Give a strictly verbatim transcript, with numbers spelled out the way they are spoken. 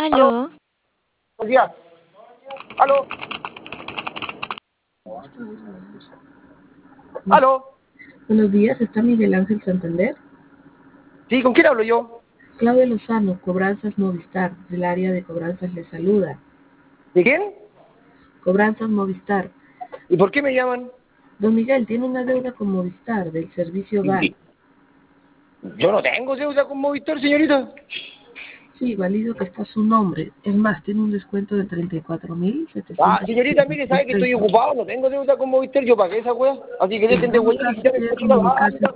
¿Aló? Aló. Buenos días. ¿Aló? ¿Aló? Buenos días, ¿está Miguel Ángel Santander? Sí, ¿con quién hablo yo? Claudia Lozano, Cobranzas Movistar, del área de Cobranzas le saluda. ¿De quién? Cobranzas Movistar. ¿Y por qué me llaman? Don Miguel, tiene una deuda con Movistar, del servicio Gal. Yo no tengo deuda con Movistar, señorita. Sí, válido que está su nombre. Es más, tiene un descuento de treinta y cuatro mil Ah, setecientos señorita, mire, sabe que estoy ocupado, no tengo deuda con Movistar, yo pagué esa wea. Así que En dejen de todo huear y caso, quitarme quiere esta comunicarse